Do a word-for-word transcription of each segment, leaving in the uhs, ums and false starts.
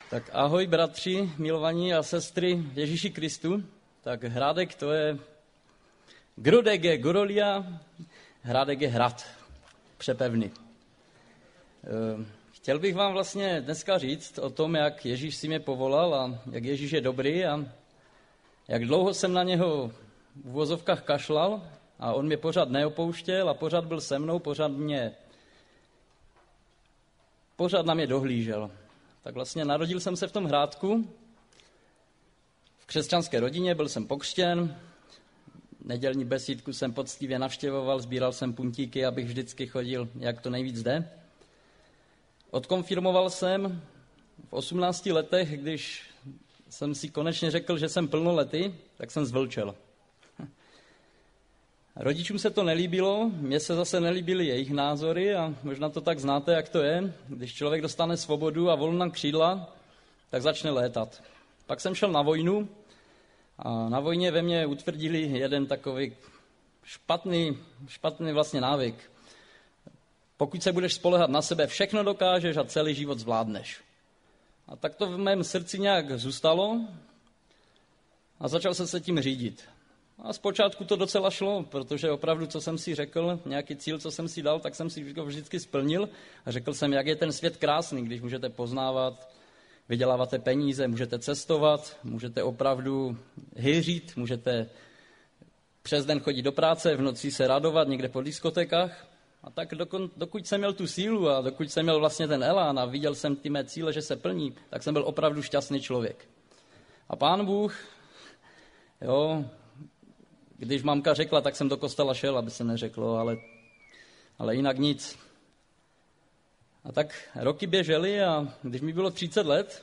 Tak ahoj bratři, milovaní a sestry Ježíši Kristu. Tak Hrádek to je Grodek je Gorolia, Hrádek je hrad, přepevný. Chtěl bych vám vlastně dneska říct o tom, jak Ježíš si mě povolal a jak Ježíš je dobrý a jak dlouho jsem na něho v uvozovkách kašlal a on mě pořád neopouštěl a pořád byl se mnou, pořád mě, pořád na mě dohlížel. Tak vlastně narodil jsem se v tom Hrádku, v křesťanské rodině, byl jsem pokřtěn, nedělní besídku jsem poctivě navštěvoval, sbíral jsem puntíky, abych vždycky chodil, jak to nejvíc jde. Odkonfirmoval jsem v osmnácti letech, když jsem si konečně řekl, že jsem plnoletý, tak jsem zvlčel. Rodičům se to nelíbilo, mně se zase nelíbily jejich názory a možná to tak znáte, jak to je. Když člověk dostane svobodu a volná křídla, tak začne létat. Pak jsem šel na vojnu a na vojně ve mně utvrdili jeden takový špatný, špatný vlastně návyk. Pokud se budeš spoléhat na sebe, všechno dokážeš a celý život zvládneš. A tak to v mém srdci nějak zůstalo a začal jsem se tím řídit. A zpočátku to docela šlo, protože opravdu, co jsem si řekl, nějaký cíl, co jsem si dal, tak jsem si to vždycky splnil a řekl jsem, jak je ten svět krásný, když můžete poznávat, vyděláváte peníze, můžete cestovat, můžete opravdu hyřit, můžete přes den chodit do práce, v noci se radovat někde po diskotékách. A tak dokud, dokud jsem měl tu sílu a dokud jsem měl vlastně ten elán a viděl jsem ty mé cíle, že se plní, tak jsem byl opravdu šťastný člověk. A Pán Bůh, jo, když mamka řekla, tak jsem do kostela šel, aby se neřeklo, ale, ale jinak nic. A tak roky běžely a když mi bylo třicet let,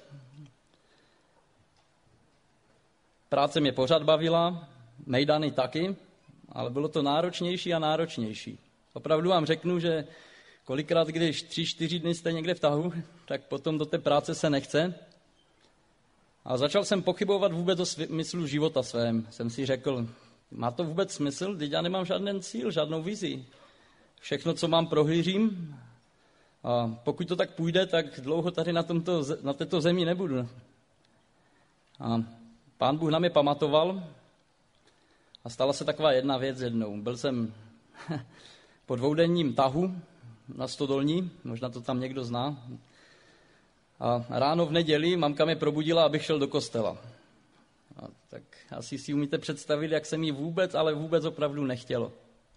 práce mě pořád bavila, mejdany taky, ale bylo to náročnější a náročnější. Opravdu vám řeknu, že kolikrát, když tři, čtyři dny jste někde v tahu, tak potom do té práce se nechce. A začal jsem pochybovat vůbec o smyslu života svém. Jsem si řekl, má to vůbec smysl? Teď já nemám žádný cíl, žádnou vizi. Všechno, co mám, prohlížím. A pokud to tak půjde, tak dlouho tady na, tomto, na této zemi nebudu. A Pán Bůh na mě pamatoval a stala se taková jedna věc jednou. Byl jsem po dvoudenním tahu na Stodolní, možná to tam někdo zná. A ráno v neděli mamka mě probudila, abych šel do kostela. A tak asi si umíte představit, jak se mi vůbec, ale vůbec opravdu nechtělo.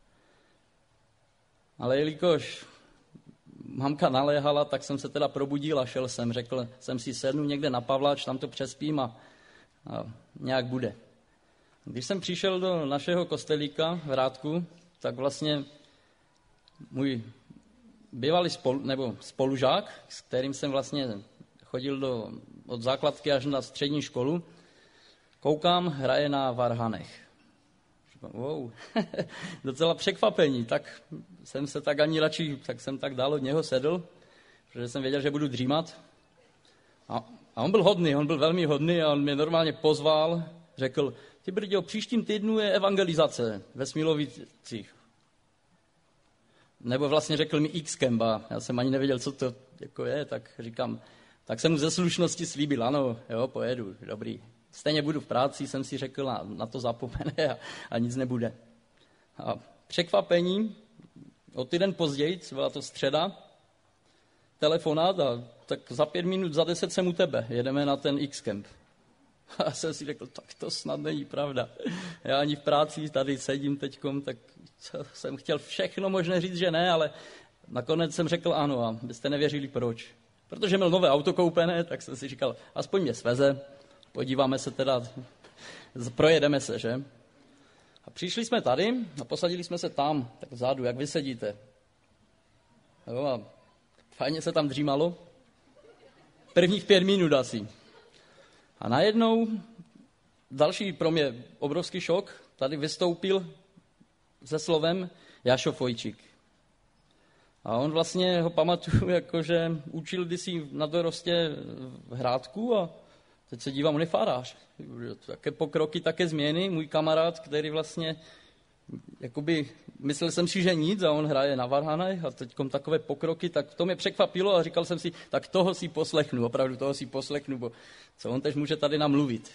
Ale jelikož mamka naléhala, tak jsem se teda probudil a šel jsem. Řekl jsem si, sednu někde na Pavláč, tam to přespím a, a nějak bude. Když jsem přišel do našeho kostelíka v Hrádku, tak vlastně můj bývalý spolu, nebo spolužák, s kterým jsem vlastně chodil do, od základky až na střední školu, koukám, hraje na varhanech. Wow, docela překvapení, tak jsem se tak ani radši, tak jsem tak dál od něho sedl, protože jsem věděl, že budu dřímat. A, a on byl hodný, on byl velmi hodný a on mě normálně pozval, řekl, ty brďo, příštím týdnu je evangelizace ve Smilovicích. Nebo vlastně řekl mi X-Kemba, já jsem ani nevěděl, co to jako je, tak říkám, tak jsem mu ze slušnosti slíbil, ano, jo, pojedu, dobrý. Stejně budu v práci, jsem si řekl, a na to zapomene a, a nic nebude. A překvapení, o týden později, byla to středa, telefonát a tak za pět minut, za deset jsem u tebe, jedeme na ten X-Camp. A jsem si řekl, tak to snad není pravda. Já ani v práci tady sedím teďkom, tak jsem chtěl všechno možné říct, že ne, ale nakonec jsem řekl ano a byste nevěřili proč. Protože měl nové auto koupené, tak jsem si říkal, aspoň mě sveze, podíváme se teda, projedeme se, že? A přišli jsme tady a posadili jsme se tam, tak vzadu, jak vy sedíte. Jo, a fajně se tam dřímalo. Prvních pět minut asi. A najednou další pro mě obrovský šok, tady vystoupil se slovem Jášo Fojčík. A on vlastně ho pamatuju, jakože učil kdysi na dorostě v Hrádku a teď se dívám, on je farář. Také pokroky, také změny. Můj kamarád, který vlastně jakoby, myslel jsem si, že nic a on hraje na varhanech a teďkom takové pokroky, tak to mě překvapilo a říkal jsem si, tak toho si poslechnu, opravdu toho si poslechnu, bo co on tež může tady namluvit.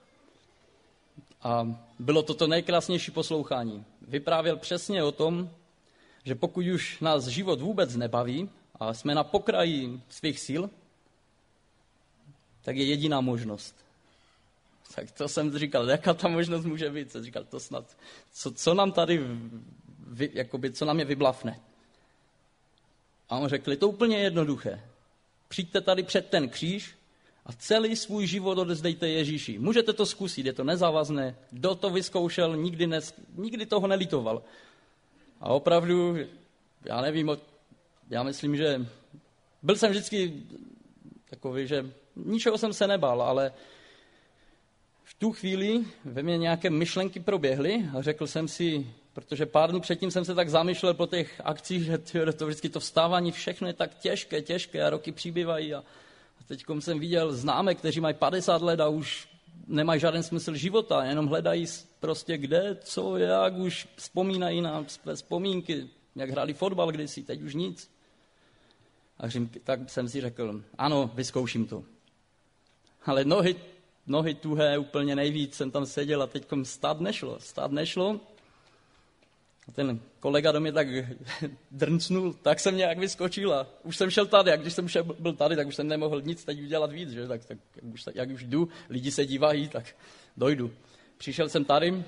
A bylo to to nejkrásnější poslouchání. Vyprávěl přesně o tom, že pokud už nás život vůbec nebaví a jsme na pokraji svých sil, tak je jediná možnost. Tak to jsem říkal, jaká ta možnost může být? Jsem říkal, to snad, co, co nám tady, vy, jakoby, co nám je vyblafne. A on řekl, je to úplně jednoduché. Přijďte tady před ten kříž a celý svůj život odezdejte Ježíši. Můžete to zkusit, je to nezávazné. Kdo to vyzkoušel, nikdy, ne, nikdy toho nelitoval. A opravdu, já nevím, já myslím, že byl jsem vždycky takový, že ničeho jsem se nebál, ale v tu chvíli ve mně nějaké myšlenky proběhly a řekl jsem si, protože pár dnů předtím jsem se tak zamýšlel po těch akcích, že to vždycky to vstávání, všechno je tak těžké, těžké a roky přibývají. A, a teď jsem viděl známé, kteří mají padesát let a už nemají žádný smysl života, jenom hledají prostě kde, co, jak, už vzpomínají na své vzpomínky, jak hráli fotbal kdysi, teď už nic. A tak jsem si řekl, ano, vyzkouším to. Ale nohy, nohy tuhé úplně nejvíc, jsem tam seděl a teďkom stát nešlo, stát nešlo. A ten kolega do mě tak drncnul, tak jsem nějak vyskočil a už jsem šel tady. A když jsem šel, byl tady, tak už jsem nemohl nic teď udělat víc. Že? Tak, tak jak, už, jak už jdu, lidi se dívají, tak dojdu. Přišel jsem tady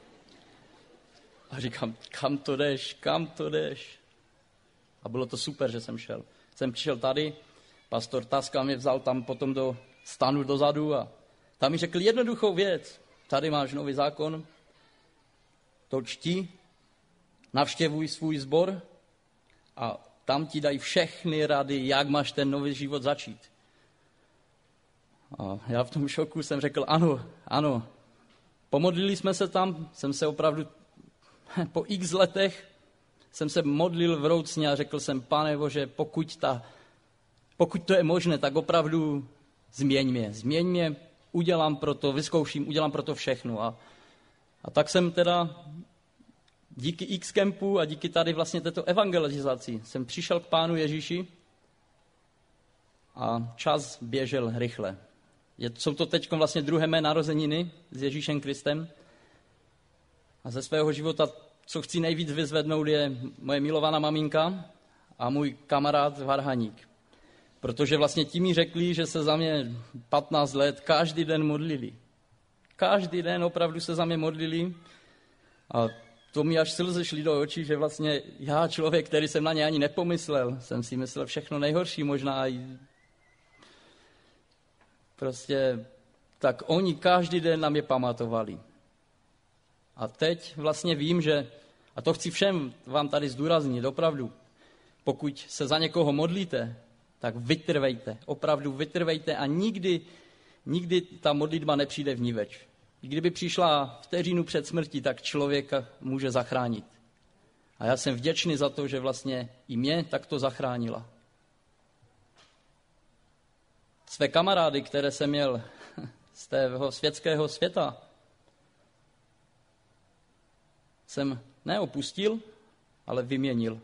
a říkám, kam to jdeš, kam to jdeš. A bylo to super, že jsem šel. Jsem přišel tady, pastor Taska mě vzal tam potom do stanu dozadu a tam mi řekl jednoduchou věc. Tady máš nový zákon, to čti, navštěvuj svůj sbor a tam ti dají všechny rady, jak máš ten nový život začít. A já v tom šoku jsem řekl, ano, ano. Pomodlili jsme se tam, jsem se opravdu po x letech jsem se modlil vroucně a řekl jsem, Pane Bože, pokud, ta, pokud to je možné, tak opravdu změň mě, změň mě, udělám pro to, vyzkouším, udělám pro to všechno. A, a tak jsem teda díky X-Campu a díky tady vlastně této evangelizaci jsem přišel k Pánu Ježíši a čas běžel rychle. Je, jsou to teď vlastně druhé mé narozeniny s Ježíšem Kristem a ze svého života, co chci nejvíc vyzvednout, je moje milovaná maminka a můj kamarád Varhaník. Protože vlastně ti mi řekli, že se za mě patnáct let každý den modlili. Každý den opravdu se za mě modlili a to mi až slzy šly do očí, že vlastně já, člověk, který jsem na ně ani nepomyslel, jsem si myslel všechno nejhorší možná. I prostě tak oni každý den na mě pamatovali. A teď vlastně vím, že, a to chci všem vám tady zdůraznit, opravdu, pokud se za někoho modlíte, tak vytrvejte, opravdu vytrvejte a nikdy, nikdy ta modlitba nepřijde vniveč. Kdyby přišla vteřinu před smrtí, tak člověka může zachránit. A já jsem vděčný za to, že vlastně i mě takto zachránila. Své kamarády, které jsem měl z tého světského světa, jsem neopustil, ale vyměnil.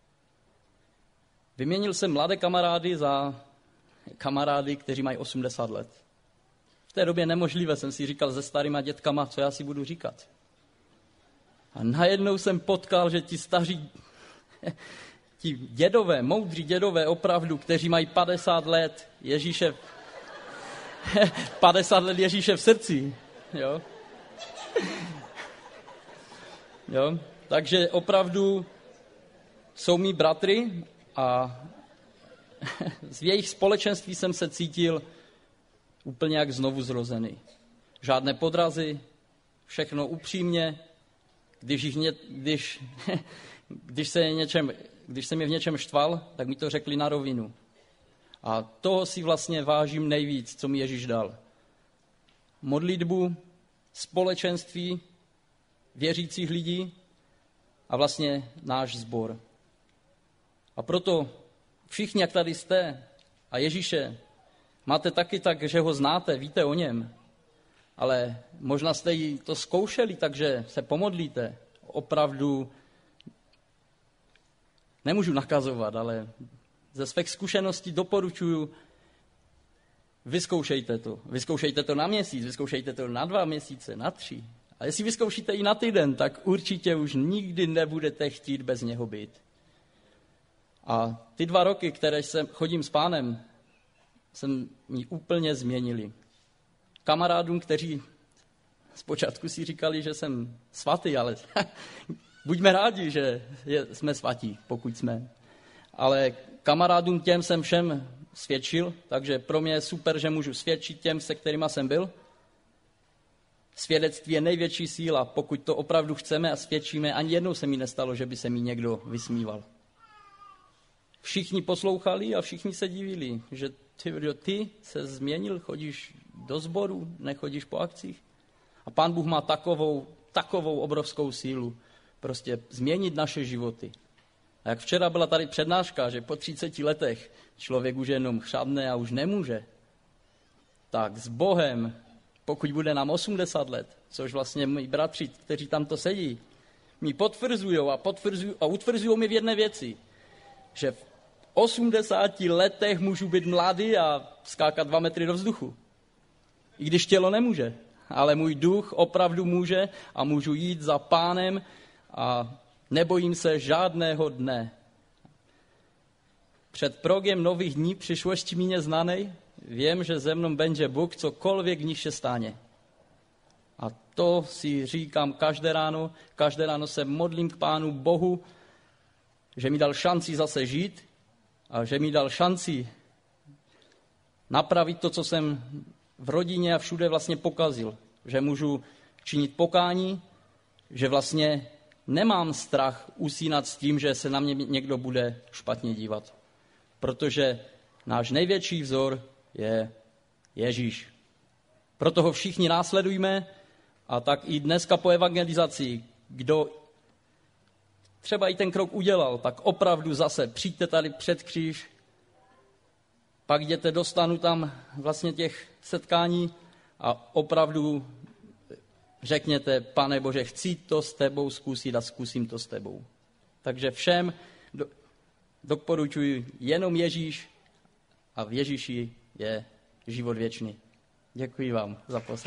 Vyměnil jsem mladé kamarády za kamarády, kteří mají osmdesát let. V té době nemožlivé, jsem si říkal se starýma dětkama, co já si budu říkat. A najednou jsem potkal, že ti staří, ti dědové, moudří dědové opravdu, kteří mají padesát let Ježíše, padesát let Ježíše v srdci. Jo? Jo? Takže opravdu jsou mý bratry a z jejich společenství jsem se cítil úplně jak znovu zrozený. Žádné podrazy, všechno upřímně, když, jich ně, když, když, se něčem, když jsem je v něčem štval, tak mi to řekli na rovinu. A toho si vlastně vážím nejvíc, co mi Ježíš dal. Modlitbu, společenství věřících lidí a vlastně náš sbor. A proto všichni, jak tady jste a Ježíše máte taky tak, že ho znáte, víte o něm, ale možná jste jí to zkoušeli, takže se pomodlíte. opravdu nemůžu nakazovat, ale ze svých zkušeností doporučuji, vyzkoušejte to. Vyzkoušejte to na měsíc, vyzkoušejte to na dva měsíce, na tři. A jestli vyzkoušíte i na týden, tak určitě už nikdy nebudete chtít bez něho být. A ty dva roky, které jsem chodím s Pánem, jsem mi úplně změnili. Kamarádům, kteří zpočátku si říkali, že jsem svatý, ale buďme rádi, že jsme svatí, pokud jsme. Ale kamarádům těm jsem všem svědčil, takže pro mě je super, že můžu svědčit těm, se kterýma jsem byl. Svědectví je největší síla, pokud to opravdu chceme a svědčíme. Ani jednou se mi nestalo, že by se mi někdo vysmíval. Všichni poslouchali a všichni se divili, že ty, ty se změnil, chodíš do sboru, nechodíš po akcích. A Pán Bůh má takovou, takovou obrovskou sílu prostě změnit naše životy. A jak včera byla tady přednáška, že po třiceti letech člověk už jenom chřadne a už nemůže, tak s Bohem, pokud bude nám osmdesát let, což vlastně moji bratři, kteří tam to sedí, mi potvrzujou a, potvrzujou a utvrzujou mi v jedné věci, že v osmdesáti letech můžu být mladý a skákat dva metry do vzduchu. I když tělo nemůže, ale můj duch opravdu může a můžu jít za Pánem a nebojím se žádného dne. Před progiem nových dní přišlosti mi neznanej, vím, že ze mnou będzie Bůh, cokoliv niž se stane. A to si říkám každé ráno, každé ráno se modlím k Pánu Bohu, že mi dal šanci zase žít a že mi dal šanci napravit to, co jsem v rodině a všude vlastně pokazil. Že můžu činit pokání, že vlastně nemám strach usínat s tím, že se na mě někdo bude špatně dívat. Protože náš největší vzor je Ježíš. Proto ho všichni následujme a tak i dneska po evangelizaci, kdo třeba i ten krok udělal, tak opravdu zase přijďte tady před kříž, pak jděte do stanu tam vlastně těch setkání a opravdu řekněte, Pane Bože, chci to s tebou zkusit a zkusím to s tebou. Takže všem do, doporučuji jenom Ježíš a v Ježíši je život věčný. Děkuji vám za poslech.